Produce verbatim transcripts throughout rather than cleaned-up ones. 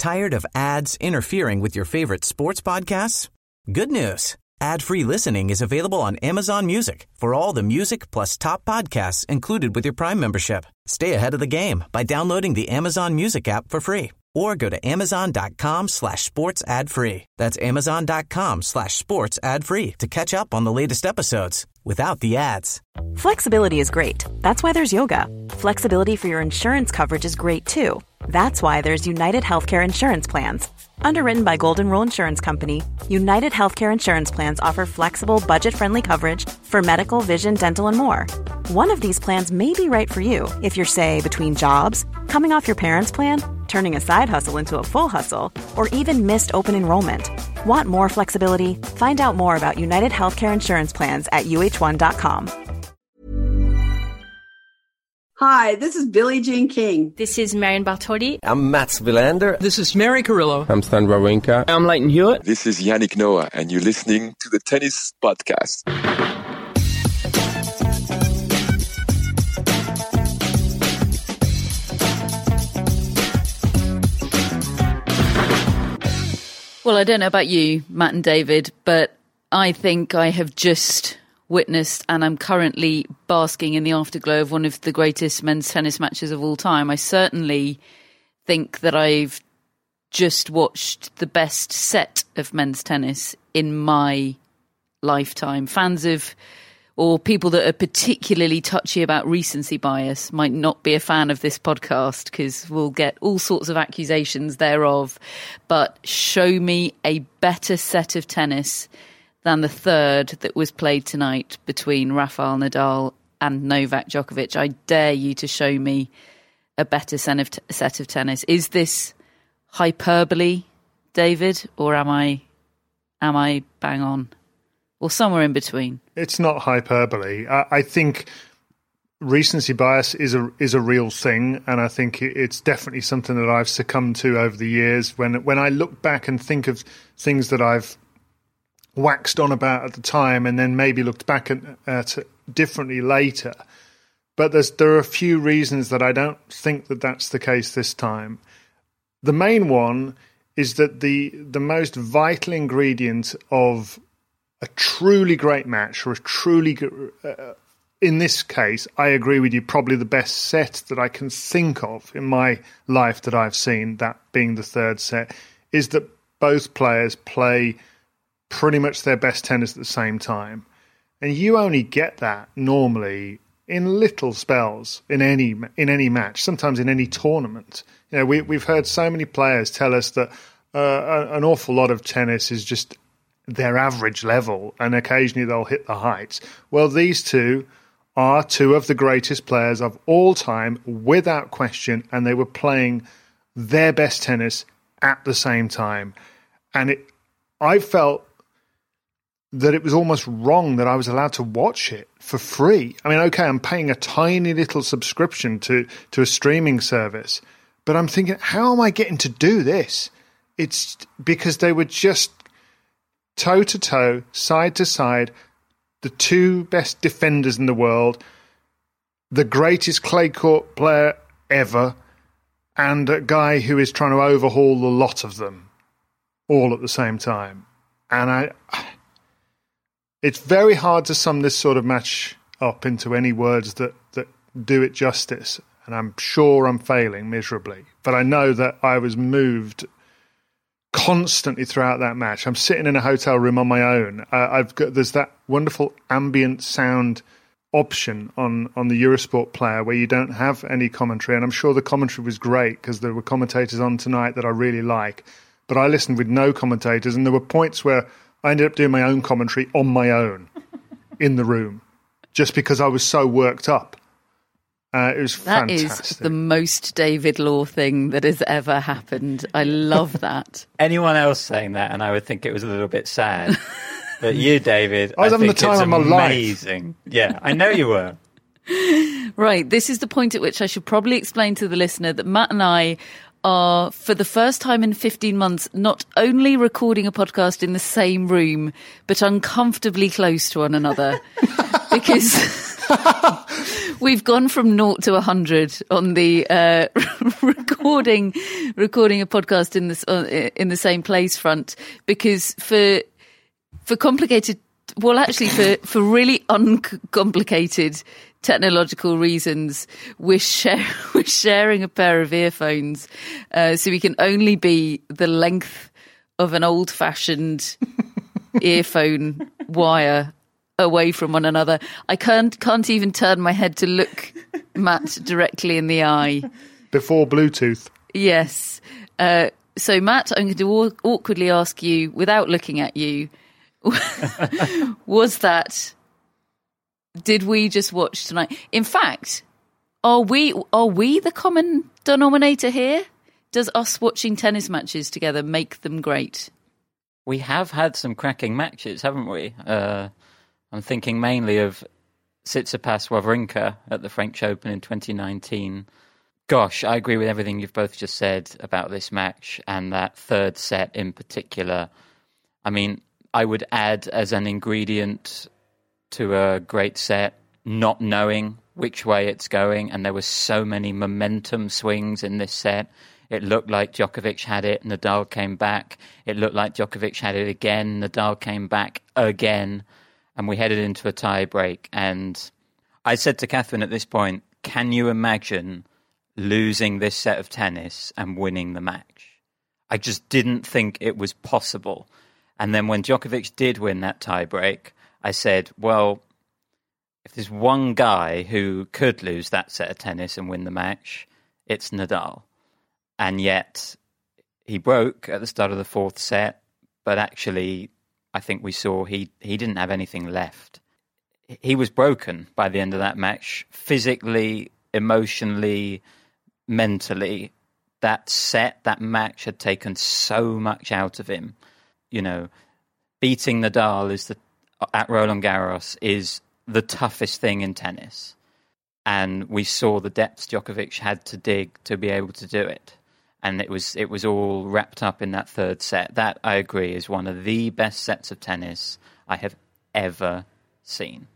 Tired of ads interfering with your favorite sports podcasts? Good news. Ad-free listening is available on Amazon Music for all the music plus top podcasts included with your Prime membership. Stay ahead of the game by downloading the Amazon Music app for free or go to amazon.com slash sports ad free. That's amazon.com slash sports ad free to catch up on the latest episodes without the ads. Flexibility is great. That's why there's yoga. Flexibility for your insurance coverage is great too. That's why there's United Healthcare Insurance Plans. Underwritten by Golden Rule Insurance Company, United Healthcare Insurance Plans offer flexible, budget-friendly coverage for medical, vision, dental, and more. One of these plans may be right for you if you're, say, between jobs, coming off your parents' plan, turning a side hustle into a full hustle, or even missed open enrollment. Want more flexibility? Find out more about United Healthcare Insurance Plans at U H one dot com. Hi, this is Billie Jean King. This is Marion Bartoli. I'm Mats Wilander. This is Mary Carrillo. I'm Stan Wawrinka. I'm Leighton Hewitt. This is Yannick Noah, and you're listening to the Tennis Podcast. Well, I don't know about you, Matt and David, but I think I have just witnessed and I'm currently basking in the afterglow of one of the greatest men's tennis matches of all time. I certainly think that I've just watched the best set of men's tennis in my lifetime. Fans of, or people that are particularly touchy about recency bias might not be a fan of this podcast because we'll get all sorts of accusations thereof. But show me a better set of tennis than the third that was played tonight between Rafael Nadal and Novak Djokovic. I dare you to show me a better set of, t- set of tennis. Is this hyperbole, David, or am I am I bang on? Or somewhere in between? It's not hyperbole. I, I think recency bias is a is a real thing, and I think it's definitely something that I've succumbed to over the years. When when I look back and think of things that I've waxed on about at the time, and then maybe looked back at, at differently later. But there's there are a few reasons that I don't think that that's the case this time. The main one is that the the most vital ingredient of a truly great match, or a truly, uh, in this case, I agree with you, probably the best set that I can think of in my life that I've seen, that being the third set, is that both players play pretty much their best tennis at the same time. And you only get that normally in little spells in any in any match, sometimes in any tournament. You know, we, we've heard so many players tell us that uh, an awful lot of tennis is just their average level, and occasionally they'll hit the heights. Well, these two are two of the greatest players of all time, without question, and they were playing their best tennis at the same time. And it, I felt that it was almost wrong that I was allowed to watch it for free. I mean, okay, I'm paying a tiny little subscription to, to a streaming service, but I'm thinking, how am I getting to do this? It's because they were just toe-to-toe, side-to-side, the two best defenders in the world, the greatest clay court player ever, and a guy who is trying to overhaul the lot of them all at the same time. And I, it's very hard to sum this sort of match up into any words that, that do it justice, and I'm sure I'm failing miserably. But I know that I was moved constantly throughout that match. I'm sitting in a hotel room on my own. Uh, I've got there's that wonderful ambient sound option on, on the Eurosport player where you don't have any commentary, and I'm sure the commentary was great because there were commentators on tonight that I really like. But I listened with no commentators, and there were points where I ended up doing my own commentary on my own in the room just because I was so worked up. Uh, it was that fantastic. That is the most David Law thing that has ever happened. I love that. Anyone else saying that, and I would think it was a little bit sad. But you, David, I was I having think the time it's of my amazing. life. Yeah, I know you were. Right, this is the point at which I should probably explain to the listener that Matt and I are, for the first time in fifteen months, not only recording a podcast in the same room, but uncomfortably close to one another. Because We've gone from naught to a hundred on the uh, recording recording a podcast in this uh, in the same place front, because for for complicated, well, actually for for really uncomplicated technological reasons, we're, share, we're sharing a pair of earphones, uh, so we can only be the length of an old-fashioned earphone wire away from one another. I can't can't even turn my head to look Matt directly in the eye. Before Bluetooth. Yes. Uh, so, Matt, I'm going to aw- awkwardly ask you, without looking at you, was that... Did we just watch tonight? In fact, are we are we the common denominator here? Does us watching tennis matches together make them great? We have had some cracking matches, haven't we? Uh, I'm thinking mainly of Tsitsipas-Wawrinka at the French Open in twenty nineteen. Gosh, I agree with everything you've both just said about this match and that third set in particular. I mean, I would add as an ingredient to a great set, not knowing which way it's going, and there were so many momentum swings in this set. It looked like Djokovic had it, Nadal came back. It looked like Djokovic had it again, Nadal came back again, and we headed into a tie break. And I said to Catherine at this point, can you imagine losing this set of tennis and winning the match? I just didn't think it was possible. And then when Djokovic did win that tie break, I said, well, if there's one guy who could lose that set of tennis and win the match, it's Nadal. And yet he broke at the start of the fourth set, but actually I think we saw he, he didn't have anything left. He was broken by the end of that match, physically, emotionally, mentally. That set, that match had taken so much out of him. You know, beating Nadal is the at Roland Garros is the toughest thing in tennis. And we saw the depths Djokovic had to dig to be able to do it. And it was it was all wrapped up in that third set. That, I agree, is one of the best sets of tennis I have ever seen.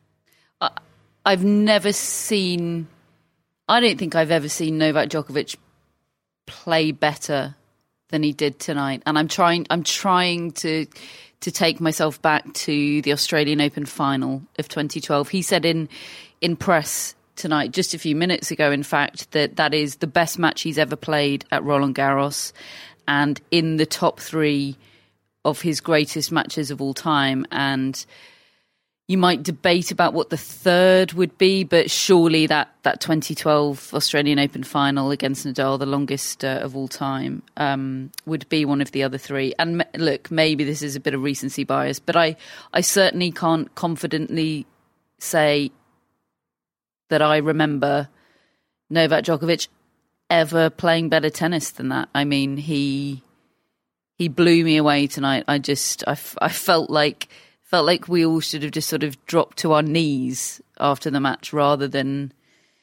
I've never seen... I don't think I've ever seen Novak Djokovic play better than he did tonight. And I'm trying I'm trying to... to take myself back to the Australian Open final of twenty twelve. He said in in press tonight, just a few minutes ago, in fact, that that is the best match he's ever played at Roland Garros and in the top three of his greatest matches of all time. And you might debate about what the third would be, but surely that, that twenty twelve Australian Open final against Nadal, the longest uh, of all time, um, would be one of the other three. And m- look, maybe this is a bit of recency bias, but I, I certainly can't confidently say that I remember Novak Djokovic ever playing better tennis than that. I mean, he he blew me away tonight. I just, I, f- I felt like... Felt like we all should have just sort of dropped to our knees after the match rather than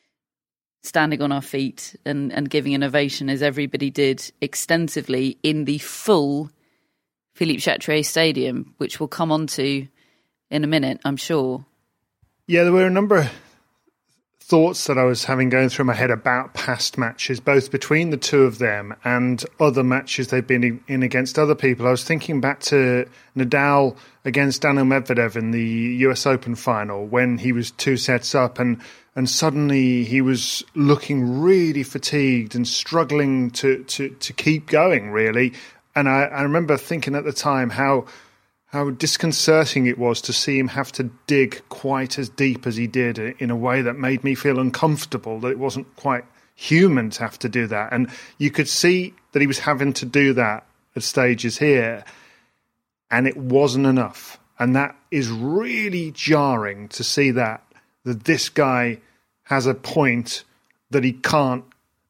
standing on our feet and, and giving an ovation as everybody did extensively in the full Philippe Chatrier Stadium, which we'll come on to in a minute, I'm sure. Yeah, there were a number of thoughts that I was having going through my head about past matches, both between the two of them and other matches they've been in against other people. I was thinking back to Nadal against Daniil Medvedev in the U S Open final when he was two sets up and, and suddenly he was looking really fatigued and struggling to, to, to keep going, really. And I, I remember thinking at the time how how disconcerting it was to see him have to dig quite as deep as he did in a way that made me feel uncomfortable, that it wasn't quite human to have to do that. And you could see that he was having to do that at stages here, and it wasn't enough. And that is really jarring to see that, that this guy has a point that he can't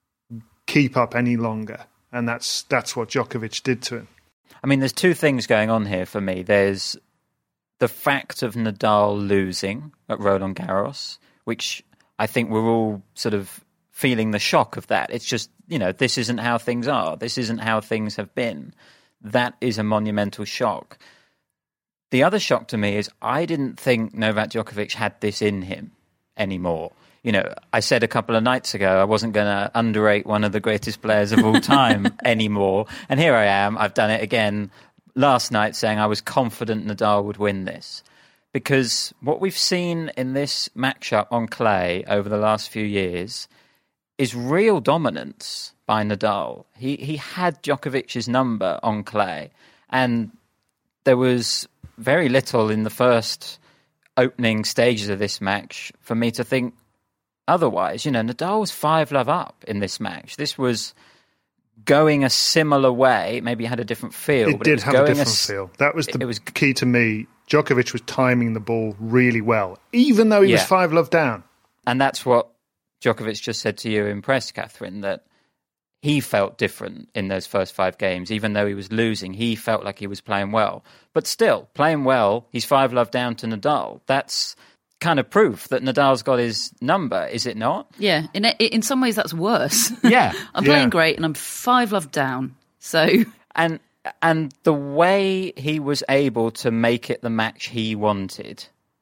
keep up any longer. And that's that's what Djokovic did to him. I mean, there's two things going on here for me. There's the fact of Nadal losing at Roland Garros, which I think we're all sort of feeling the shock of that. It's just, you know, this isn't how things are. This isn't how things have been. That is a monumental shock. The other shock to me is I didn't think Novak Djokovic had this in him anymore. You know, I said a couple of nights ago I wasn't going to underrate one of the greatest players of all time anymore. And here I am. I've done it again last night, saying I was confident Nadal would win this. Because what we've seen in this matchup on clay over the last few years is real dominance by Nadal. He he had Djokovic's number on clay. And there was very little in the first opening stages of this match for me to think otherwise. You know, Nadal was five love up in this match. This was going a similar way. Maybe it had a different feel. It but did it was have a going different a, feel. That was the it was, key to me. Djokovic was timing the ball really well, even though he yeah. was five love down. And that's what Djokovic just said to you in press, Catherine, that he felt different in those first five games. Even though he was losing, he felt like he was playing well. But still, playing well, he's five love down to Nadal. That's kind of proof that Nadal's got his number, is it not? Yeah, in in some ways that's worse. Yeah. I'm playing Yeah. great and I'm five love down. So And and the way he was able to make it the match he wanted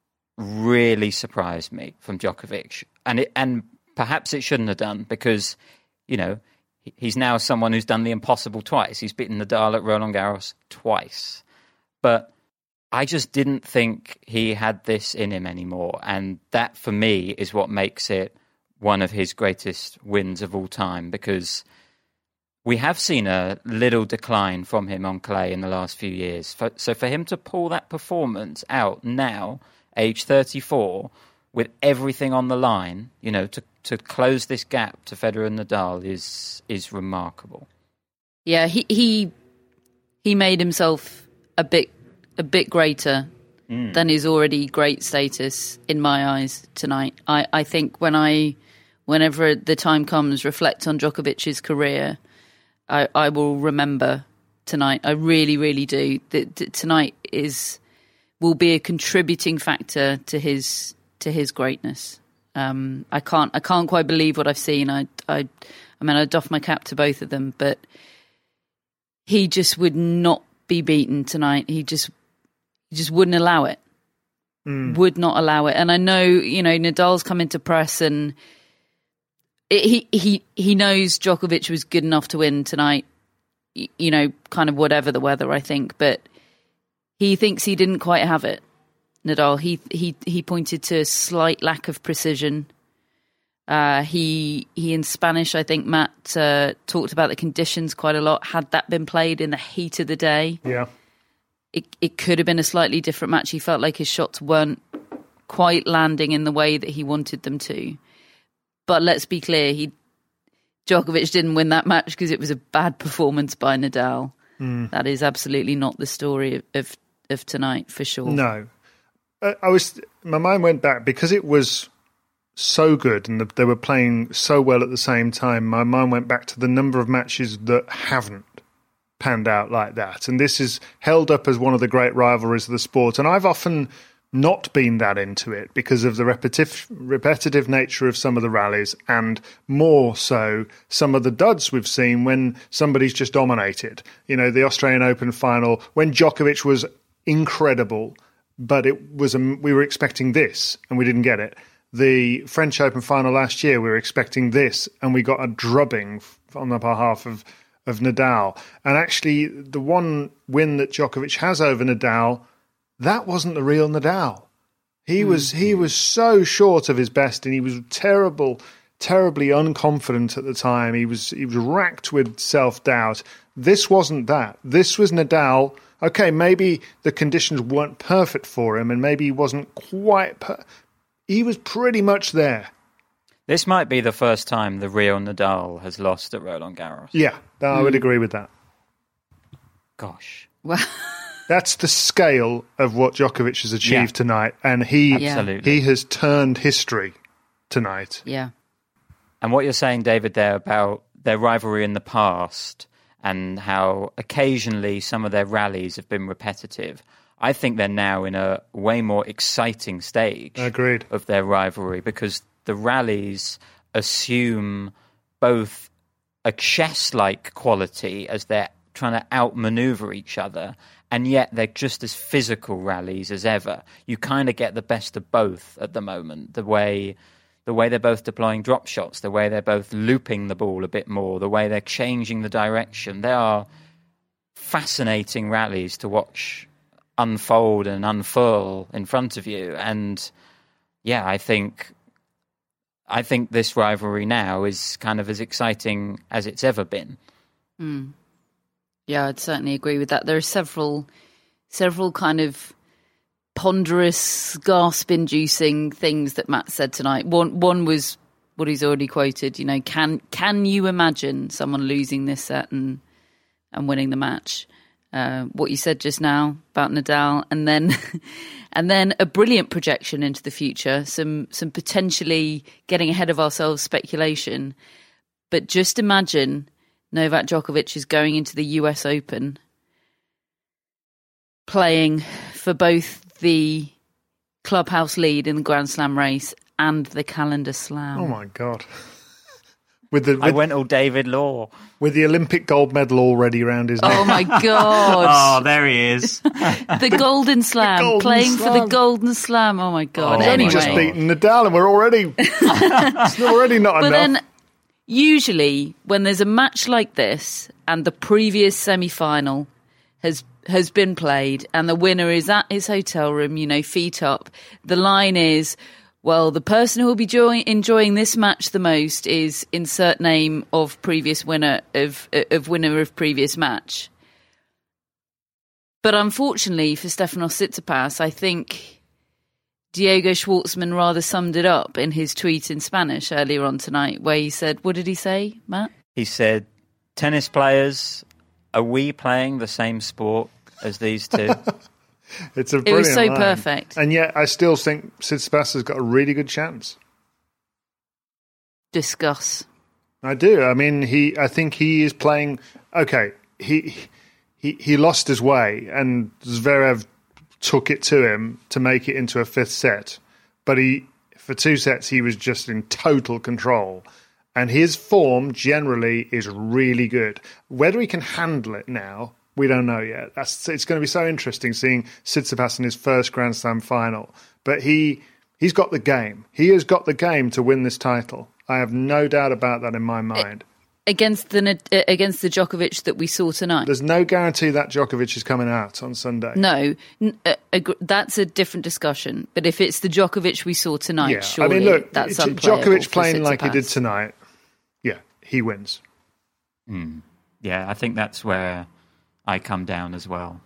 really surprised me from Djokovic. And it, and perhaps it shouldn't have done, because, you know, he's now someone who's done the impossible twice. He's beaten Nadal at Roland Garros twice. But I just didn't think he had this in him anymore. And that, for me, is what makes it one of his greatest wins of all time, because we have seen a little decline from him on clay in the last few years. So for him to pull that performance out now, age thirty-four, with everything on the line, you know, to, to close this gap to Federer and Nadal is is remarkable. yeah, he he he made himself a bit a bit greater mm. than his already great status in my eyes tonight. I, I think when I, whenever the time comes, reflect on Djokovic's career, I, I will remember tonight. I really, really do. That, that tonight is will be a contributing factor to his to his greatness. Um, I can't I can't quite believe what I've seen. I I I mean I doff my cap to both of them, but he just would not be beaten tonight. He just he just wouldn't allow it. Mm. Would not allow it. And I know, you know, Nadal's come into press and it, he he he knows Djokovic was good enough to win tonight. You know, kind of whatever the weather, I think, but he thinks he didn't quite have it. Nadal, he he he pointed to a slight lack of precision. Uh, he he in Spanish, I think Matt uh, talked about the conditions quite a lot. Had that been played in the heat of the day, yeah, it it could have been a slightly different match. He felt like his shots weren't quite landing in the way that he wanted them to. But let's be clear, he Djokovic didn't win that match because it was a bad performance by Nadal. Mm. That is absolutely not the story of, of of tonight, for sure. No. I was. My mind went back because it was so good and the, they were playing so well at the same time. My mind went back to the number of matches that haven't panned out like that, and this is held up as one of the great rivalries of the sport. And I've often not been that into it because of the repetitive, repetitive nature of some of the rallies, and more so some of the duds we've seen when somebody's just dominated. You know, the Australian Open final when Djokovic was incredible. But it was a, we were expecting this, and we didn't get it. The French Open final last year, we were expecting this, and we got a drubbing on the behalf of, of Nadal. And actually, the one win that Djokovic has over Nadal, that wasn't the real Nadal. He mm. was he was so short of his best, and he was terrible, terribly unconfident at the time. He was he was racked with self-doubt. This wasn't that. This was Nadal. Okay, maybe the conditions weren't perfect for him and maybe he wasn't quite... Per- he was pretty much there. This might be the first time the real Nadal has lost at Roland Garros. Yeah, I would mm. agree with that. Gosh. Well, that's the scale of what Djokovic has achieved yeah. tonight, and he Absolutely. he has turned history tonight. Yeah. And what you're saying, David, there about their rivalry in the past... and how occasionally some of their rallies have been repetitive. I think they're now in a way more exciting stage Agreed. of their rivalry because the rallies assume both a chess-like quality as they're trying to outmaneuver each other, and yet they're just as physical rallies as ever. You kind of get the best of both at the moment. The way, the way they're both deploying drop shots, the way they're both looping the ball a bit more, the way they're changing the direction. They are fascinating rallies to watch unfold and unfurl in front of you. And yeah, I think I think this rivalry now is kind of as exciting as it's ever been. Mm. Yeah, I'd certainly agree with that. There are several several kind of ponderous, gasp-inducing things that Matt said tonight. One one was what he's already quoted, you know, can can you imagine someone losing this set and and winning the match? Uh, what you said just now about Nadal, and then and then a brilliant projection into the future, some some potentially getting ahead of ourselves speculation. But just imagine Novak Djokovic is going into the U S Open playing for both the clubhouse lead in the Grand Slam race and the calendar slam. Oh my God. With the, with, I went all David Law. With the Olympic gold medal already around his neck. Oh my God. Oh, there he is. The Golden Slam. Golden playing Slam. for the Golden Slam. Oh my God. Oh, He's anyway. only just beaten Nadal and we're already, it's already not But enough. then, usually, when there's a match like this and the previous semi-final has has been played and the winner is at his hotel room, you know, feet up, the line is, well, the person who will be joy- enjoying this match the most is insert name of previous winner of of winner of previous match. But unfortunately for Stefanos Tsitsipas, I think Diego Schwartzman rather summed it up in his tweet in Spanish earlier on tonight, where he said, what did he say, Matt? He said, tennis players, are we playing the same sport as these two? It's a It was brilliant so line. perfect. And yet I still think Tsitsipas has got a really good chance. Discuss. I do. I mean, he. I think he is playing. Okay, he he he lost his way, and Zverev took it to him to make it into a fifth set. But he, for two sets, he was just in total control, and his form generally is really good. Whether he can handle it now, we don't know yet. That's it's going to be so interesting seeing Tsitsipas in his first Grand Slam final. But he he's got the game. He has got the game to win this title. I have no doubt about that in my mind. Against the against the Djokovic that we saw tonight. There's no guarantee that Djokovic is coming out on Sunday. No, n- uh, ag- that's a different discussion. But if it's the Djokovic we saw tonight, Yeah, surely I mean, look, that's J- unplayable Djokovic for playing like he did Tsitsipas. tonight, yeah, he wins. Mm. Yeah, I think that's where I come down as well.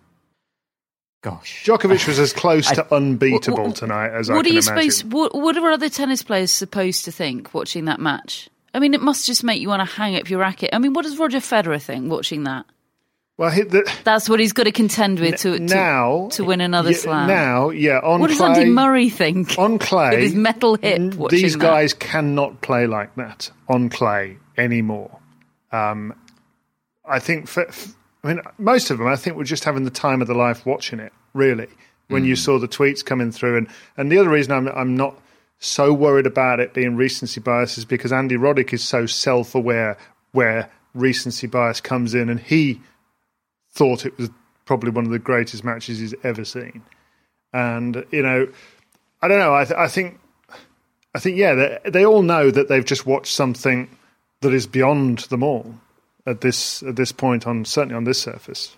Gosh. Djokovic was as close I- to unbeatable What- tonight as I What can are you imagine. supposed? What, what are other tennis players supposed to think watching that match? I mean, it must just make you want to hang up your racket. I mean, what does Roger Federer think watching that? Well, he, the, That's what he's got to contend with to to, now to win another yeah, slam. Now, yeah, on what does clay, Andy Murray think on clay with his metal hip? n- Watching these that? guys cannot play like that on clay anymore. Um, I think, for, f- I mean, most of them, I think, were just having the time of their life watching it. Really, when mm. you saw the tweets coming through, and and the other reason I'm I'm not so worried about it being recency bias is because Andy Roddick is so self-aware where recency bias comes in, and he thought it was probably one of the greatest matches he's ever seen. And you know, I don't know. I, th- I think, I think, yeah, they, they all know that they've just watched something that is beyond them all at this at this point on certainly on this surface.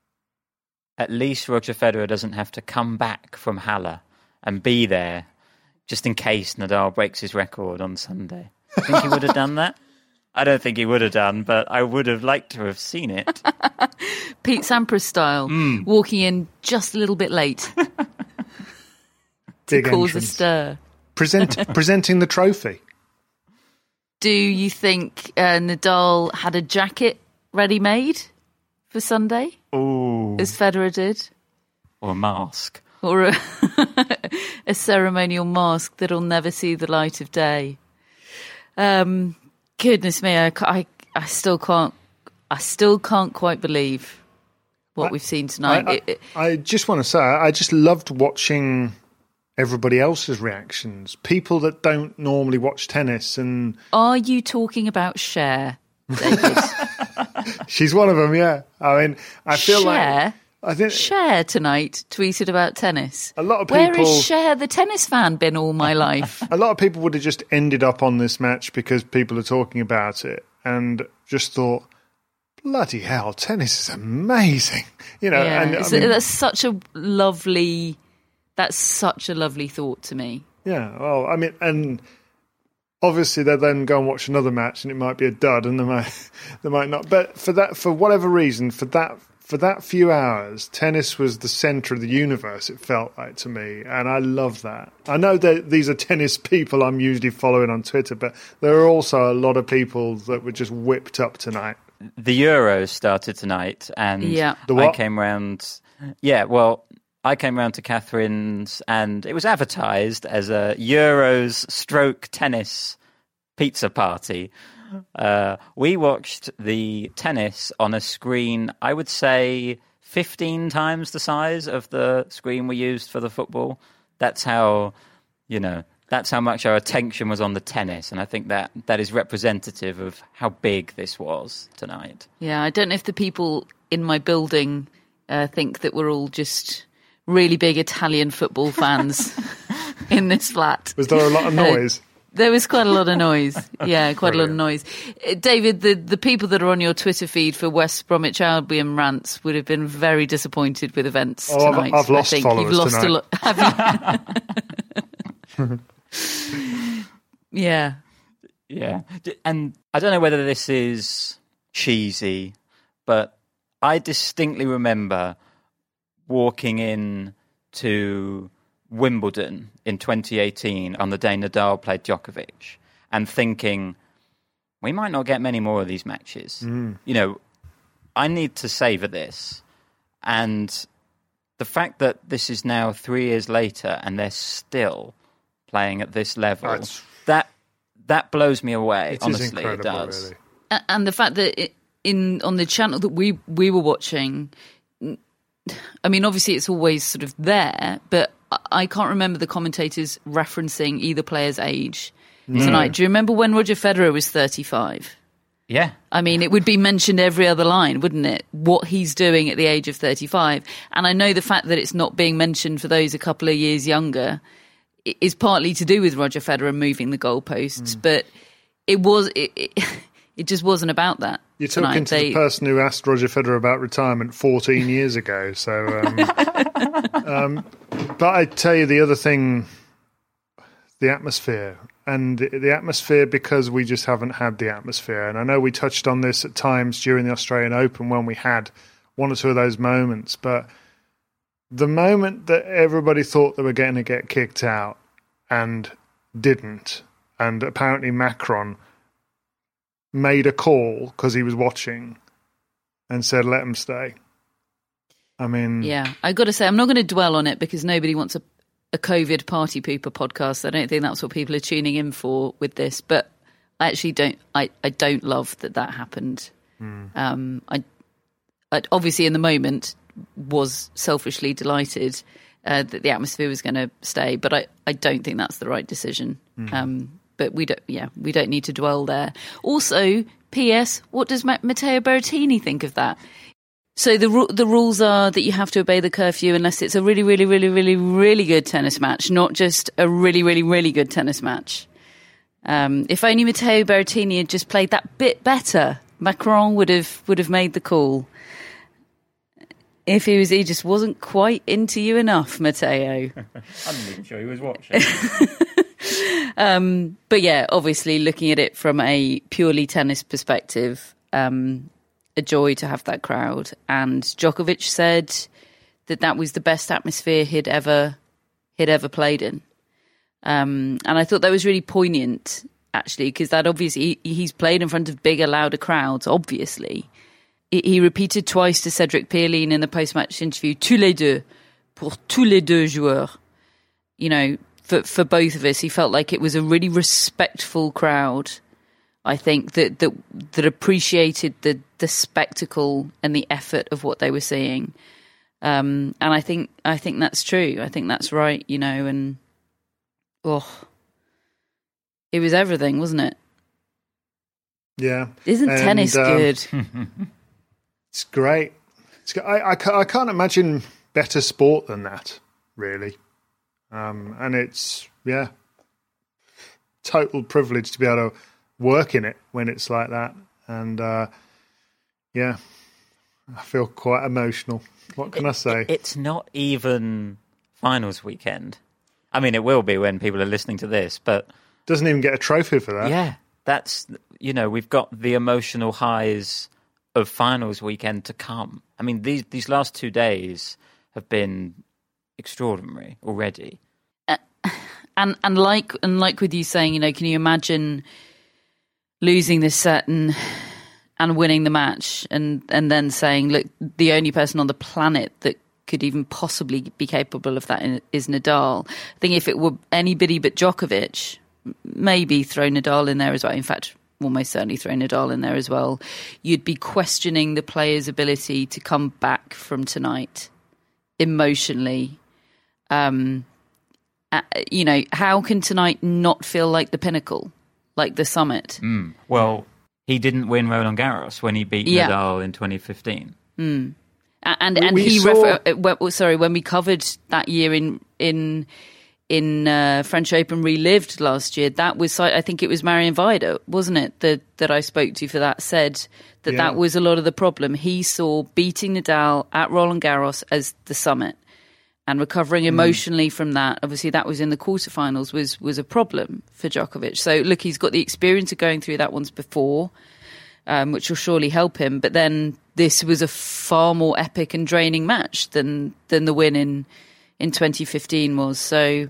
At least Roger Federer doesn't have to come back from Halle and be there just in case Nadal breaks his record on Sunday. I think he would have done that. I don't think he would have done, but I would have liked to have seen it. Pete Sampras style, Mm. walking in just a little bit late to Big cause a entrance. stir. Present, presenting the trophy. Do you think uh, Nadal had a jacket ready-made for Sunday, Ooh. as Federer did? Or a mask. Or a, a ceremonial mask that'll never see the light of day? Um, goodness me, I, ca- I, I still can't. I still can't quite believe what I- we've seen tonight. I, I, It- it- I just want to say, I just loved watching everybody else's reactions. People that don't normally watch tennis, and are you talking about Cher, David? She's one of them, yeah. I mean, I feel Cher, like... I think Cher tonight tweeted about tennis. A lot of Where people... has Cher, the tennis fan, been all my life? A lot of people would have just ended up on this match because people are talking about it and just thought, bloody hell, tennis is amazing. You know, Yeah, and I it's- mean, that's such a lovely... That's such a lovely thought to me. yeah, well, I mean, and obviously they then go and watch another match and it might be a dud and they might, they might not. But for that, for whatever reason, for that... For that few hours, tennis was the centre of the universe, it felt like to me, and I love that. I know that these are tennis people I'm usually following on Twitter, but there are also a lot of people that were just whipped up tonight. The Euros started tonight, and Yeah. The I what? came round... Yeah, well, I came round to Catherine's, and it was advertised as a Euros stroke tennis pizza party. Uh, we watched the tennis on a screen, I would say, fifteen times the size of the screen we used for the football. That's how, you know, that's how much our attention was on the tennis. And I think that that is representative of how big this was tonight. Yeah, I don't know if the people in my building uh, think that we're all just really big Italian football fans in this flat. Was there a lot of noise? There was quite a lot of noise. Yeah, quite a lot of noise. Uh, David, the, the people that are on your Twitter feed for West Bromwich Albion rants would have been very disappointed with events Oh, I've- tonight. I've lost I think followers You've lost tonight. a lot. Have you? Yeah. Yeah. D- And I don't know whether this is cheesy, but I distinctly remember walking in to Wimbledon in twenty eighteen on the day Nadal played Djokovic and thinking, we might not get many more of these matches. Mm. You know, I need to savour this. And the fact that this is now three years later and they're still playing at this level, That's- that that blows me away, It is honestly, it incredible, does. really. A- And the fact that it, in on the channel that we we were watching, I mean, obviously it's always sort of there, but I- I can't remember the commentators referencing either player's age tonight. Do you remember when Roger Federer was thirty-five? Yeah. I mean, it would be mentioned every other line, wouldn't it? What he's doing at the age of thirty-five. And I know the fact that it's not being mentioned for those a couple of years younger i- is partly to do with Roger Federer moving the goalposts, but it was it, it, it just wasn't about that. You're tonight. talking to They- the person who asked Roger Federer about retirement fourteen years ago. So, um, um, but I tell you the other thing, the atmosphere. And the the atmosphere, because we just haven't had the atmosphere. And I know we touched on this at times during the Australian Open when we had one or two of those moments. But the moment that everybody thought they were going to get kicked out and didn't, and apparently Macron made a call because he was watching and said, let him stay. I mean... Yeah, I got to say, I'm not going to dwell on it because nobody wants a, a COVID party pooper podcast. I don't think that's what people are tuning in for with this. But I actually don't. I, I don't love that that happened. Mm. Um, I, I obviously in the moment was selfishly delighted uh, that the atmosphere was going to stay, but I, I don't think that's the right decision. Mm. Um, but we don't. Yeah, we don't need to dwell there. Also, P S. What does Ma- Matteo Berrettini think of that? So the ru- the rules are that you have to obey the curfew unless it's a really, really, really, really, really good tennis match, not just a really, really, really good tennis match. Um, if only Matteo Berrettini had just played that bit better, Macron would have would have made the call. If he was, he just wasn't quite into you enough, Matteo. I'm not even sure he was watching. um, but yeah, obviously looking at it from a purely tennis perspective. Um, a joy to have that crowd. And Djokovic said that that was the best atmosphere he'd ever he'd ever played in. Um, and I thought that was really poignant, actually, because that obviously he, he's played in front of bigger, louder crowds, obviously. He, he repeated twice to Cedric Pierlin in the post-match interview, tous les deux, pour tous les deux joueurs. You know, for, for both of us, he felt like it was a really respectful crowd. I think that, that that appreciated the, the spectacle and the effort of what they were seeing, um, and I think I think that's true. I think that's right. You know, and oh, it was everything, wasn't it? Yeah. Isn't And, tennis um, good? It's great. It's, I, I, I can't imagine better sport than that, really. Um, and it's, yeah, total privilege to be able to work in it when it's like that. And, uh, yeah, I feel quite emotional. What can it, I say? It's not even finals weekend. I mean, it will be when people are listening to this, but... Doesn't even get a trophy for that. Yeah, that's, you know, we've got the emotional highs of finals weekend to come. I mean, these these last two days have been extraordinary already. Uh, and and like and like with you saying, you know, can you imagine losing this set and and winning the match, and and then saying, look, the only person on the planet that could even possibly be capable of that is Nadal. I think if it were anybody but Djokovic, maybe throw Nadal in there as well. In fact, almost certainly throw Nadal in there as well. You'd be questioning the player's ability to come back from tonight emotionally. Um, uh, you know, how can tonight not feel like the pinnacle, like the summit? Mm. Well, he didn't win Roland Garros when he beat yeah. Nadal in twenty fifteen. Mm. And and we he saw... refer- uh, sorry when we covered that year in in in uh, French Open Relived last year, that was, I think it was Marion Vida, wasn't it, that that I spoke to for that, said that yeah. that was a lot of the problem. He saw beating Nadal at Roland Garros as the summit, and recovering emotionally mm. from that, obviously that was in the quarterfinals, was was a problem for Djokovic. So look, he's got the experience of going through that once before, um, which will surely help him. But then this was a far more epic and draining match than than the win in in twenty fifteen was. So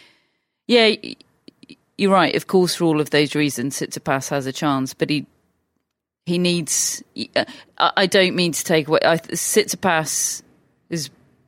yeah, you're right. Of course, for all of those reasons, Tsitsipas has a chance, but he he needs. I don't mean to take away. Tsitsipas is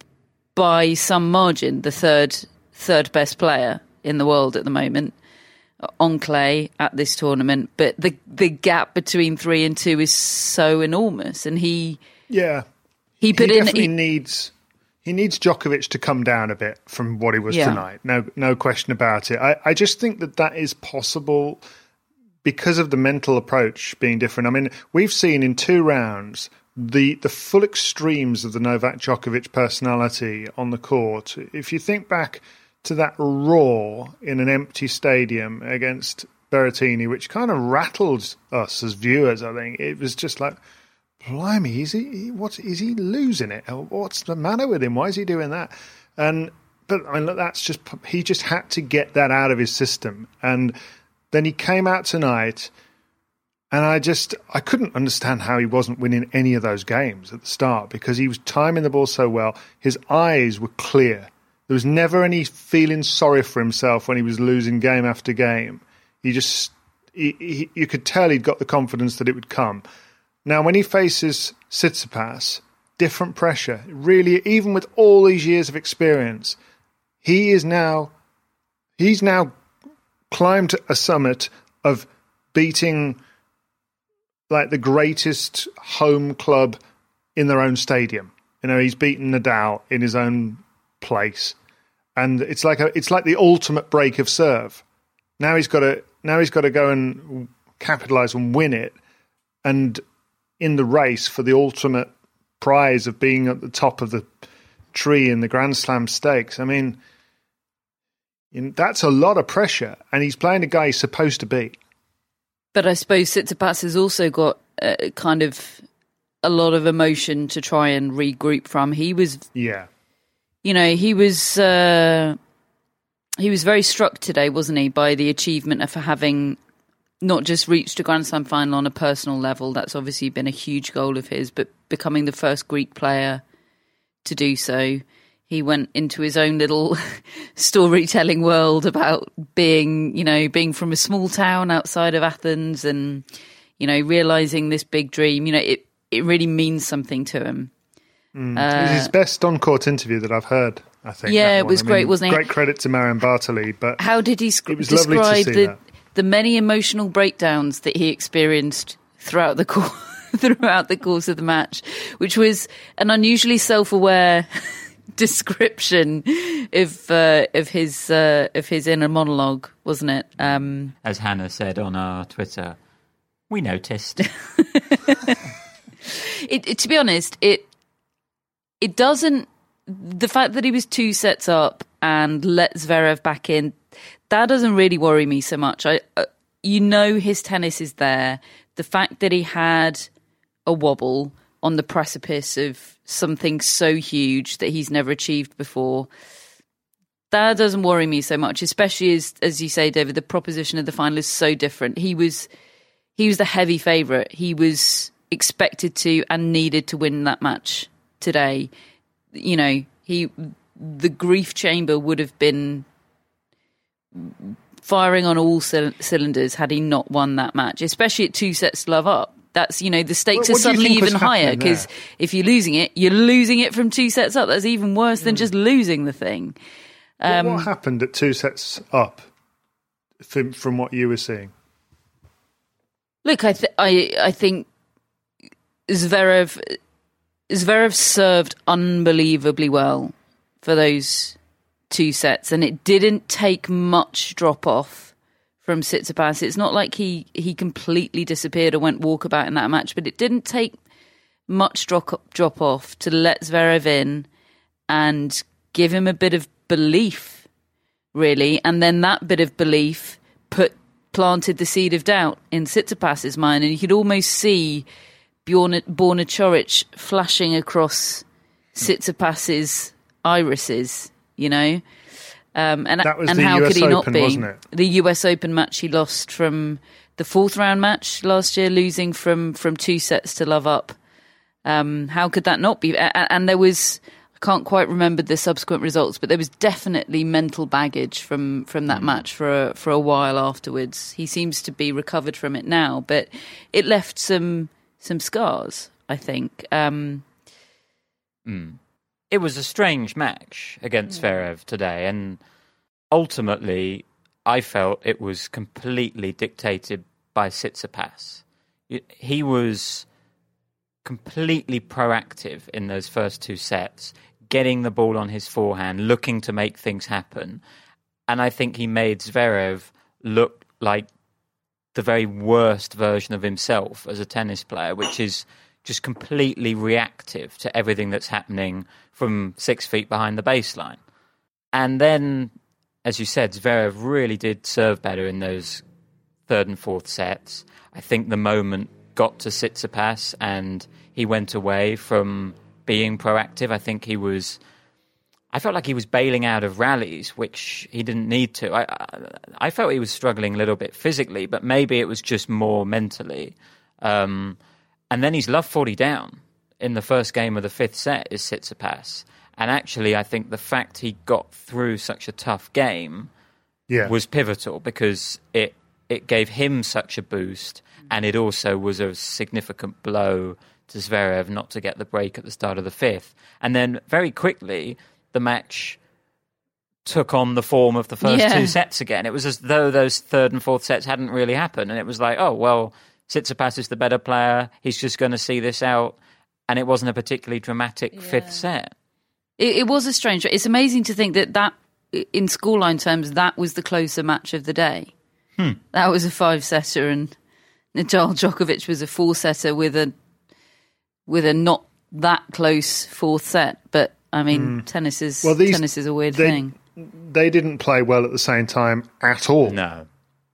by some margin the third third best player in the world at the moment on clay at this tournament, but the the gap between three and two is so enormous, and he yeah he put he in definitely he, needs he needs Djokovic to come down a bit from what he was yeah. tonight. No no question about it. I, I just think that that is possible because of the mental approach being different. I mean, we've seen in two rounds the the full extremes of the Novak Djokovic personality on the court. If you think back to that roar in an empty stadium against Berrettini, which kind of rattled us as viewers, I think. It was just like, blimey, is he, what, is he losing it? What's the matter with him? Why is he doing that? And But I mean, look, that's just, he just had to get that out of his system. And then he came out tonight, and I just, I couldn't understand how he wasn't winning any of those games at the start, because he was timing the ball so well. His eyes were clear. There was never any feeling sorry for himself when he was losing game after game. He just, he, he, you could tell he'd got the confidence that it would come. Now, when he faces Tsitsipas, different pressure. Really, even with all these years of experience, he is now, he's now climbed a summit of beating like the greatest home club in their own stadium. You know, he's beaten Nadal in his own place, and it's like a it's like the ultimate break of serve. Now he's got to now he's got to go and capitalize and win it, and in the race for the ultimate prize of being at the top of the tree in the Grand Slam stakes. I mean, that's a lot of pressure, and he's playing a guy he's supposed to beat. But I suppose Tsitsipas has also got uh, kind of a lot of emotion to try and regroup from. He was yeah. You know, he was uh, he was very struck today, wasn't he, by the achievement of having not just reached a Grand Slam final on a personal level. That's obviously been a huge goal of his, but becoming the first Greek player to do so. He went into his own little storytelling world about being, you know, being from a small town outside of Athens and, you know, realising this big dream. You know, it, it really means something to him. Mm. Uh, it was his best on-court interview that I've heard, I think. Yeah, it one. was I great, mean, wasn't it? Great credit to Marion Bartoli. But how did he sc- it was lovely to describe see the, that. the many emotional breakdowns that he experienced throughout the course, throughout the course of the match, which was an unusually self-aware description of uh, of his uh, of his inner monologue, wasn't it? Um, As Hannah said on our Twitter, we noticed. It, it, to be honest, it it doesn't. The fact that he was two sets up and let Zverev back in, that doesn't really worry me so much. I, uh, you know, his tennis is there. The fact that he had a wobble on the precipice of something so huge that he's never achieved before, that doesn't worry me so much. Especially as, as you say, David, the proposition of the final is so different. He was, he was the heavy favourite. He was expected to and needed to win that match today. You know, he the grief chamber would have been firing on all c- cylinders had he not won that match, especially at two sets to love up. That's, you know, the stakes what, what are suddenly even higher because there? if you're losing it, you're losing it from two sets up. That's even worse than mm. just losing the thing. Um, what, what happened at two sets up from, from what you were seeing? Look, I, th- I, I think Zverev... Zverev served unbelievably well for those two sets, and it didn't take much drop-off from Tsitsipas. It's not like he, he completely disappeared or went walkabout in that match, but it didn't take much drop, drop-off to let Zverev in and give him a bit of belief, really, and then that bit of belief put planted the seed of doubt in Tsitsipas's mind, and you could almost see Borna, Borna Coric flashing across Tsitsipas's irises, you know, um, and that was and the how U S could he not Open, be? wasn't it? The U S Open match he lost from the fourth round match last year, losing from from two sets to love up. Um, how could that not be? And, and there was, I can't quite remember the subsequent results, but there was definitely mental baggage from from that mm. match for a, for a while afterwards. He seems to be recovered from it now, but it left some. Some scars, I think. Um, mm. It was a strange match against mm. Zverev today, and ultimately, I felt it was completely dictated by Tsitsipas. He was completely proactive in those first two sets, getting the ball on his forehand, looking to make things happen, and I think he made Zverev look like the very worst version of himself as a tennis player, which is just completely reactive to everything that's happening from six feet behind the baseline. And then, as you said, Zverev really did serve better in those third and fourth sets. I think the moment got to Tsitsipas and he went away from being proactive. I think he was... I felt like he was bailing out of rallies, which he didn't need to. I, I, I felt he was struggling a little bit physically, but maybe it was just more mentally. Um, and then he's love forty down in the first game of the fifth set is Tsitsipas. And actually, I think the fact he got through such a tough game yeah. was pivotal because it it gave him such a boost, and it also was a significant blow to Zverev not to get the break at the start of the fifth. And then very quickly, the match took on the form of the first yeah. two sets again. It was as though those third and fourth sets hadn't really happened. And it was like, oh, well, Tsitsipas is the better player. He's just going to see this out. And it wasn't a particularly dramatic yeah. fifth set. It, it was a strange... It's amazing to think that, that, in scoreline terms, that was the closer match of the day. Hmm. That was a five-setter, and Nijal Djokovic was a four-setter with a with a not that close fourth set. But I mean, mm. tennis is well, these, tennis is a weird they, thing. They didn't play well at the same time at all. No,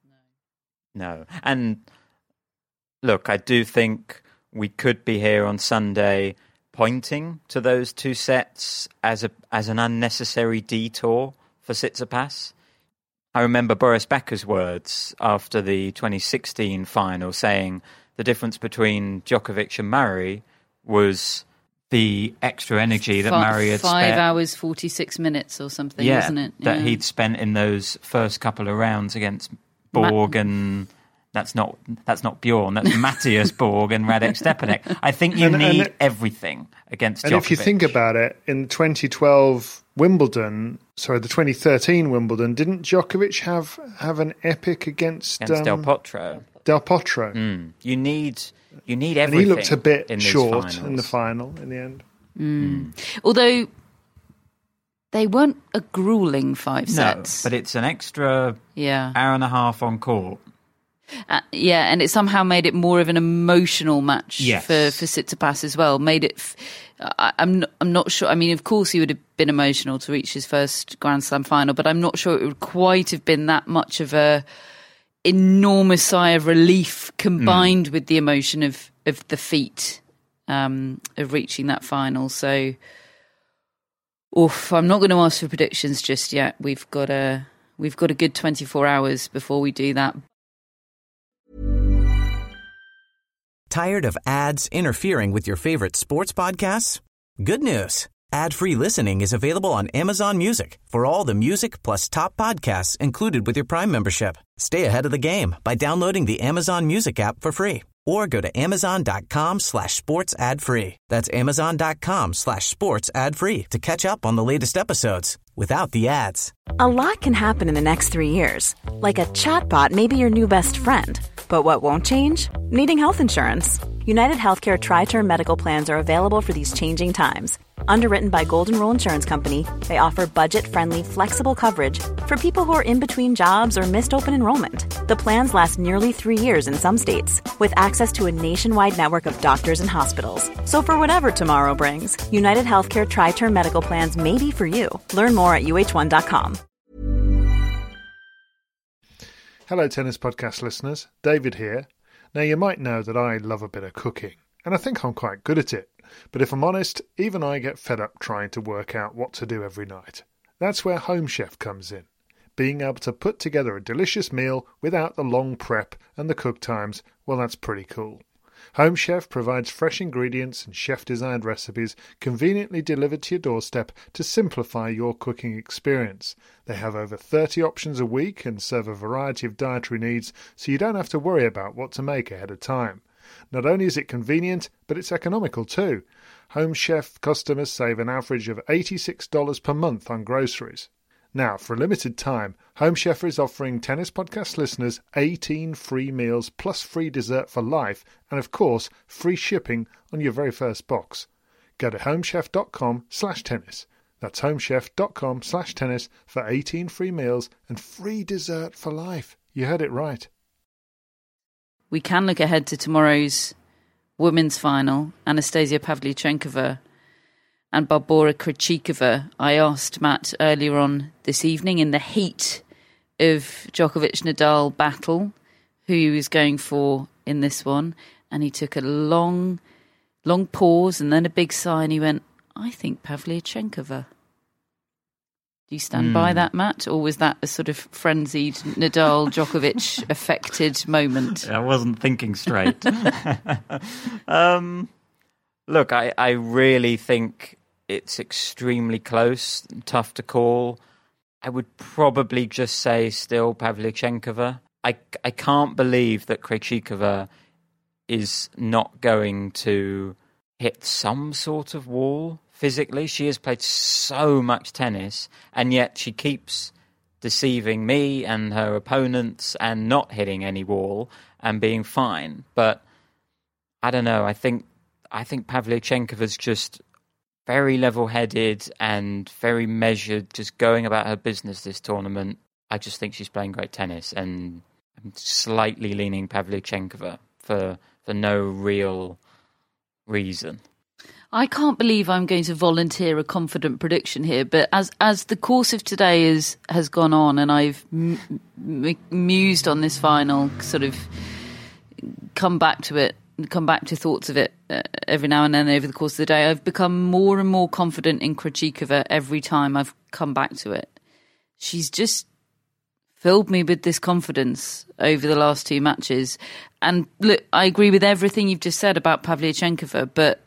no. And look, I do think we could be here on Sunday pointing to those two sets as a as an unnecessary detour for Tsitsipas. I remember Boris Becker's words after the twenty sixteen final saying the difference between Djokovic and Murray was the extra energy that F- Murray had five spent. Five hours, forty-six minutes or something, yeah, wasn't it? Yeah, that yeah. he'd spent in those first couple of rounds against Borg Ma- and... That's not that's not Bjorn. That's Matthias Borg and Radek Stepanek. I think you and, need and, everything against and Djokovic. And if you think about it, in the twenty twelve Wimbledon, sorry, the twenty thirteen Wimbledon, didn't Djokovic have have an epic against, against um, Del Potro? Del Potro. Mm. You need you need everything. And he looked a bit in short finals. in the final in the end. Mm. Mm. Although they weren't a grueling five no, sets. but it's an extra yeah. hour and a half on court. Uh, yeah, and it somehow made it more of an emotional match yes. for for Tsitsipas as well. Made it. F- I, I'm not, I'm not sure. I mean, of course, he would have been emotional to reach his first Grand Slam final, but I'm not sure it would quite have been that much of a enormous sigh of relief combined mm. with the emotion of of the feat um, of reaching that final. So, oof, I'm not going to ask for predictions just yet. We've got a we've got a good twenty-four hours before we do that. Tired of ads interfering with your favorite sports podcasts? Good news. Ad-free listening is available on Amazon Music for all the music plus top podcasts included with your Prime membership. Stay ahead of the game by downloading the Amazon Music app for free or go to amazon.com slash sports ad free. That's amazon.com slash sports ad free to catch up on the latest episodes without the ads. A lot can happen in the next three years. Like a chatbot may be your new best friend. But what won't change? Needing health insurance. United Healthcare Tri-Term Medical Plans are available for these changing times. Underwritten by Golden Rule Insurance Company, they offer budget-friendly, flexible coverage for people who are in between jobs or missed open enrollment. The plans last nearly three years in some states, with access to a nationwide network of doctors and hospitals. So for whatever tomorrow brings, United Healthcare Tri-Term Medical Plans may be for you. Learn more at U H one dot com. Hello, Tennis Podcast listeners. David here. Now, you might know that I love a bit of cooking, and I think I'm quite good at it. But if I'm honest, even I get fed up trying to work out what to do every night. That's where Home Chef comes in. Being able to put together a delicious meal without the long prep and the cook times, well, that's pretty cool. Home Chef provides fresh ingredients and chef-designed recipes conveniently delivered to your doorstep to simplify your cooking experience. They have over thirty options a week and serve a variety of dietary needs, so you don't have to worry about what to make ahead of time. Not only is it convenient, but it's economical too. Home Chef customers save an average of eighty-six dollars per month on groceries. Now, for a limited time, Home Chef is offering Tennis Podcast listeners eighteen free meals plus free dessert for life and, of course, free shipping on your very first box. Go to homechef.com slash tennis. That's homechef.com slash tennis for eighteen free meals and free dessert for life. You heard it right. We can look ahead to tomorrow's women's final, Anastasia Pavlyuchenkova and Barbora Krejcikova. I asked Matt earlier on this evening in the heat of Djokovic-Nadal battle who he was going for in this one, and he took a long, long pause and then a big sigh and he went, I think Pavlyuchenkova. Do you stand mm. by that, Matt, or was that a sort of frenzied Nadal-Djokovic affected moment? I wasn't thinking straight. um, look, I, I really think it's extremely close, tough to call. I would probably just say still Pavlyuchenkova. I, I can't believe that Krejcikova is not going to hit some sort of wall physically. She has played so much tennis, and yet she keeps deceiving me and her opponents and not hitting any wall and being fine. But I don't know. I think I think Pavlyuchenkova's just very level-headed and very measured, just going about her business this tournament. I just think she's playing great tennis, and I'm slightly leaning Pavlyuchenkova for for no real reason. I can't believe I'm going to volunteer a confident prediction here, but as as the course of today is, has gone on and I've m- m- mused on this final, sort of come back to it, come back to thoughts of it uh, every now and then over the course of the day, I've become more and more confident in Krejcikova every time I've come back to it. She's just filled me with this confidence over the last two matches. And look, I agree with everything you've just said about Pavlyuchenkova, but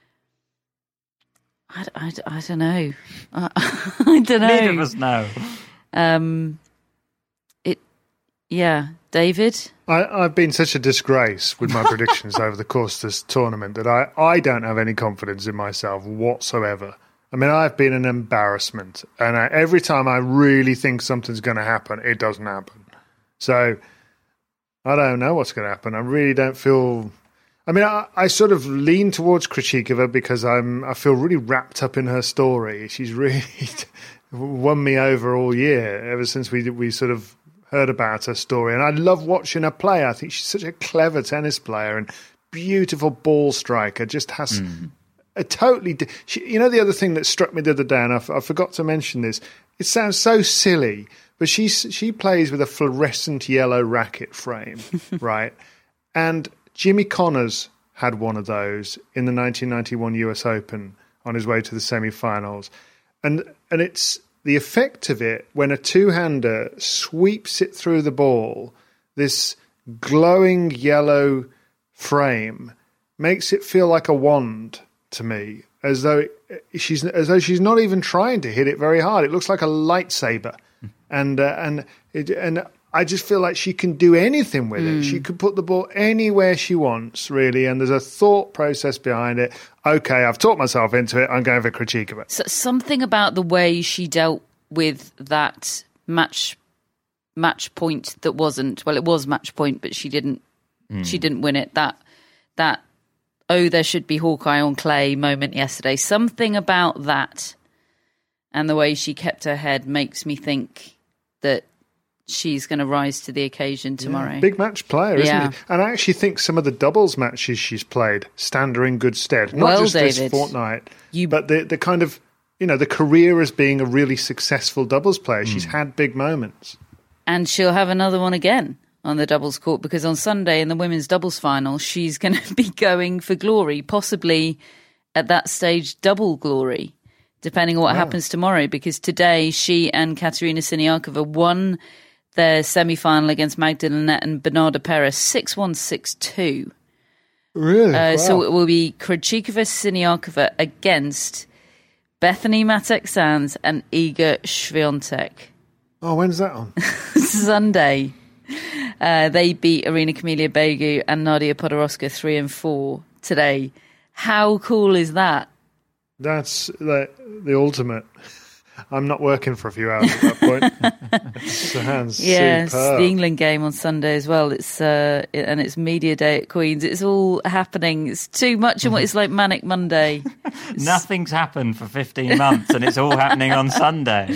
I, I, I don't know. I, I don't know. Neither of us know. Um, it, yeah, David? I, I've been such a disgrace with my predictions over the course of this tournament that I, I don't have any confidence in myself whatsoever. I mean, I've been an embarrassment. And I, every time I really think something's going to happen, it doesn't happen. So I don't know what's going to happen. I really don't feel... I mean, I, I sort of lean towards Krejcikova because I'm, I feel really wrapped up in her story. She's really won me over all year, ever since we we sort of heard about her story, and I love watching her play. I think she's such a clever tennis player and beautiful ball striker. Just has mm. a totally... Di- she, you know, the other thing that struck me the other day, and I, f- I forgot to mention this, it sounds so silly, but she she plays with a fluorescent yellow racket frame, right? And Jimmy Connors had one of those in the nineteen ninety-one U S Open on his way to the semi-finals. And and it's the effect of it when a two-hander sweeps it through the ball, this glowing yellow frame makes it feel like a wand to me, as though it, she's as though she's not even trying to hit it very hard. It looks like a lightsaber, and uh, and it, and I just feel like she can do anything with mm. it. She could put the ball anywhere she wants, really, and there's a thought process behind it. Okay, I've talked myself into it. I'm going for Krejcikova. So something about the way she dealt with that match match point that wasn't well, it was match point, but she didn't mm. she didn't win it. That that oh, there should be Hawkeye on clay moment yesterday. Something about that and the way she kept her head makes me think that she's going to rise to the occasion tomorrow. Yeah, big match player, isn't yeah. he? And I actually think some of the doubles matches she's played stand her in good stead. Not well, just David, this fortnight, you... but the the kind of, you know, the career as being a really successful doubles player. Mm. She's had big moments. And she'll have another one again on the doubles court, because on Sunday in the women's doubles final, she's going to be going for glory, possibly at that stage double glory, depending on what wow. happens tomorrow, because today she and Katerina Siniakova won their semi-final against Magdalena Net and Bernarda Perez six one, six two. Really? Uh, wow. So it will be Krejcikova Siniakova against Bethany Matek-Sands and Iga Swiatek. Oh, when's that on? Sunday. Uh, they beat Arina Camelia Begu and Nadia Podoroska three and four today. How cool is that? That's the, the ultimate. I'm not working for a few hours at that point. Sounds yes, superb. The England game on Sunday as well. It's uh, it, and it's media day at Queen's. It's all happening. It's too much, and it's like Manic Monday. Nothing's happened for fifteen months, and it's all happening on Sunday.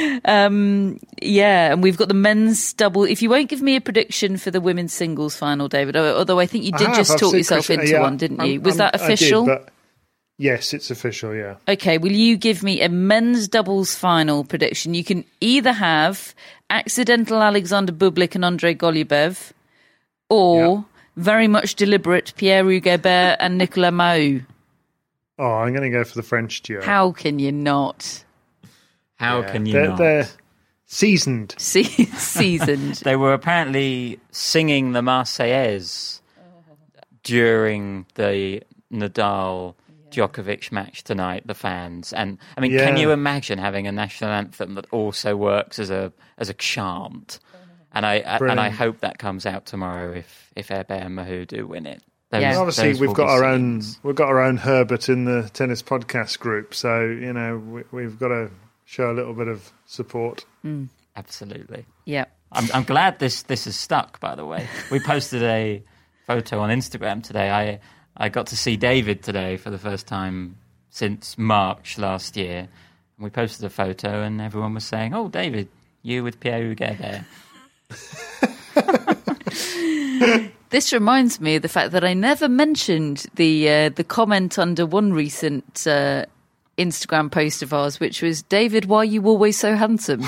Um, yeah, and we've got the men's double. If you won't give me a prediction for the women's singles final, David, although I think you did I just have. talk I've yourself Chris, into yeah, one, didn't you? I'm, Was I'm, that official? I did, but yes, it's official, yeah. Okay, will you give me a men's doubles final prediction? You can either have accidental Alexander Bublik and Andrei Golubev, or yeah. very much deliberate Pierre-Hugues Herbert and Nicolas Mahut. Oh, I'm going to go for the French duo. How can you not? How yeah, can you they're, not? They're seasoned. Se- seasoned. They were apparently singing the Marseillaise during the Nadal Djokovic match tonight, the fans. And I mean, yeah. can you imagine having a national anthem that also works as a as a chant? And I, I and I hope that comes out tomorrow if if Herbert and Mahut do win it. Those, yeah. Obviously, we've got our scenes. own we've got our own Herbert in the tennis podcast group, so you know we, we've got to show a little bit of support. Mm. Absolutely. Yeah. I'm I'm glad this this is stuck. By the way, we posted a photo on Instagram today. I. I got to see David today for the first time since March last year. And we posted a photo and everyone was saying, oh, David, you with Pierre-Hugues Herbert. This reminds me of the fact that I never mentioned the uh, the comment under one recent uh, Instagram post of ours, which was, David, why are you always so handsome?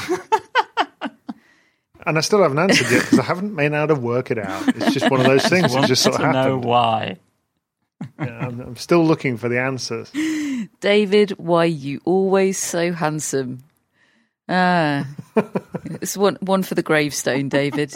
And I still haven't answered yet because I haven't been able to work it out. It's just one of those things that just sort of happened. I don't know why. Yeah, I'm, I'm still looking for the answers. David, why you always so handsome? Ah, it's one one for the gravestone, David.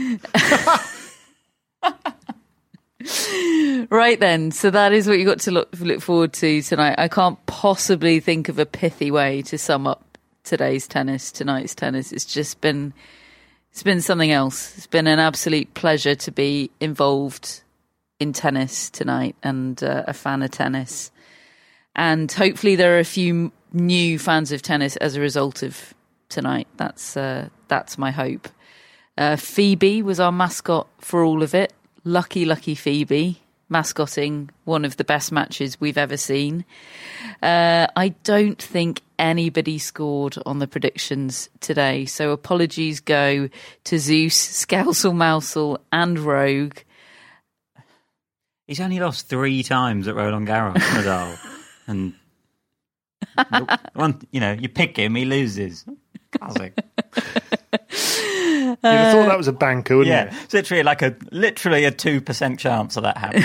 Right then, so that is what you got to look look forward to tonight. I can't possibly think of a pithy way to sum up today's tennis, tonight's tennis. It's just been it's been something else. It's been an absolute pleasure to be involved in tennis tonight and uh, a fan of tennis. And hopefully there are a few new fans of tennis as a result of tonight. That's uh, that's my hope. Uh, Phoebe was our mascot for all of it. Lucky, lucky Phoebe. mascotting one of the best matches we've ever seen. Uh, I don't think anybody scored on the predictions today, so apologies go to Zeus, Scousel, Mousel and Rogue. He's only lost three times at Roland Garros, Nadal. And, one, you know, you pick him, he loses. Classic. You'd have thought that was a banker, wouldn't yeah, you? It's literally like a literally a two percent chance of that happening.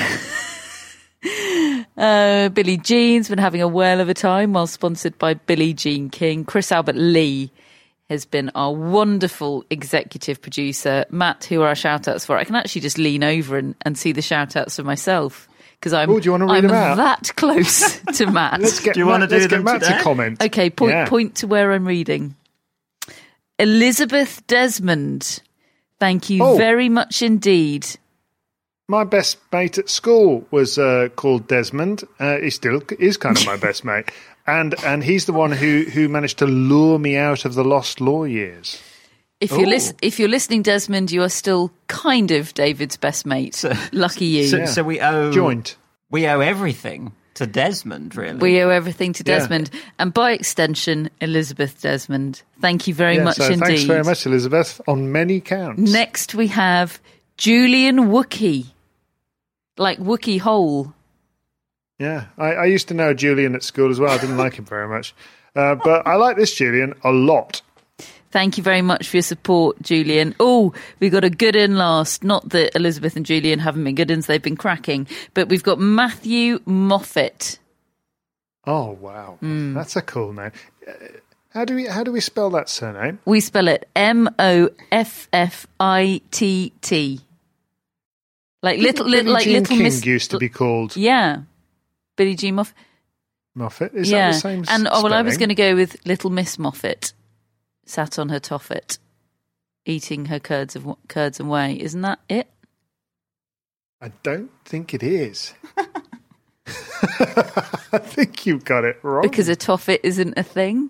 uh, Billie Jean's been having a whale of a time while sponsored by Billie Jean King. Chris Albert Lee has been our wonderful executive producer. Matt, who are our shout-outs for? I can actually just lean over and, and see the shout-outs for myself because I'm, oh, do you want to read I'm them out? that close to Matt. Let's get do you Matt, want to do let's them get Matt today? to comment. Okay, point, Yeah. point to where I'm reading. Elizabeth Desmond, thank you Oh. very much indeed. My best mate at school was uh, called Desmond. Uh, he still is kind of my best mate. And and he's the one who, who managed to lure me out of the lost law years. If you're, Ooh. lis- if you're listening, Desmond, you are still kind of David's best mate. So- Lucky you. So, Yeah. so we owe Joint. we owe everything to Desmond, really. We owe everything to Yeah. Desmond. And by extension, Elizabeth Desmond. Thank you very Yeah, much so indeed. thanks very much, Elizabeth, on many counts. Next, we have Julian Wookie. Like Wookie Hole. Yeah, I, I used to know Julian at school as well. I didn't like him very much. Uh, but I like this Julian a lot. Thank you very much for your support, Julian. Oh, we got a good in last. Not that Elizabeth and Julian haven't been good ins, they've been cracking. But we've got Matthew Moffat. Oh, wow. Mm. That's a cool name. Uh, How do we how do we spell that surname? We spell it M O F F I T T. Like little, Billie little, like Jean little King Miss. used to be called Yeah, Billie Jean Moffat. Moffat. Is yeah, that the same and oh well, I was spelling? going to go with Little Miss Moffat, sat on her toffet, eating her curds of curds and whey. Isn't that it? I don't think it is. I think you got it wrong. Because a toffet isn't a thing.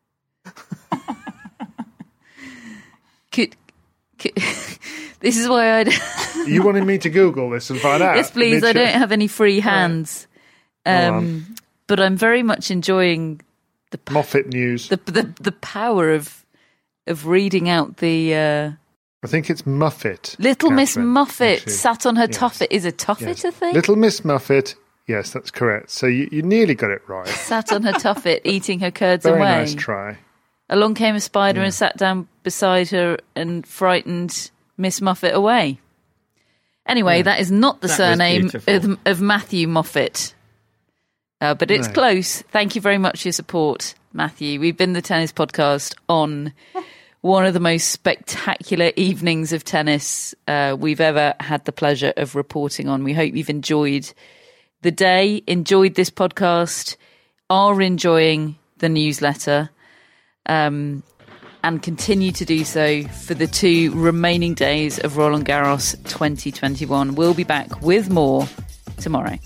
could, could this is why I. You wanted me to Google this and find out? Yes, please. I Did you? don't have any free hands, Go um, on. but I'm very much enjoying the p- Moffat News. the the the power of of reading out the. Uh, I think it's Muffet. Little Miss Catherine, Muffet actually. sat on her Yes. toffet. Is a toffet Yes. a thing? Little Miss Muffet. Yes, that's correct. So you, you nearly got it right. Sat on her toffet, eating her curds Very and whey. nice try. Along came a spider and sat down beside her and frightened Miss Muffet away. Anyway, that is not the That was surname beautiful. of, of Matthew Moffat. Uh, but it's No. close. Thank you very much for your support, Matthew. We've been the Tennis Podcast on one of the most spectacular evenings of tennis uh, we've ever had the pleasure of reporting on. We hope you've enjoyed the day, enjoyed this podcast, are enjoying the newsletter, um, and continue to do so for the two remaining days of Roland Garros twenty twenty-one. We'll be back with more tomorrow.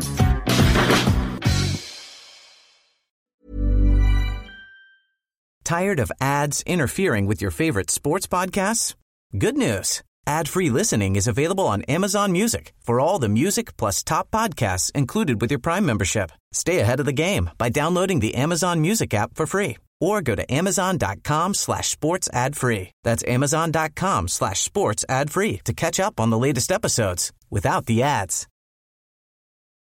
Tired of ads interfering with your favorite sports podcasts? Good news. Ad-free listening is available on Amazon Music for all the music plus top podcasts included with your Prime membership. Stay ahead of the game by downloading the Amazon Music app for free or go to amazon.com slash sports ad free. That's amazon.com slash sports ad free to catch up on the latest episodes without the ads.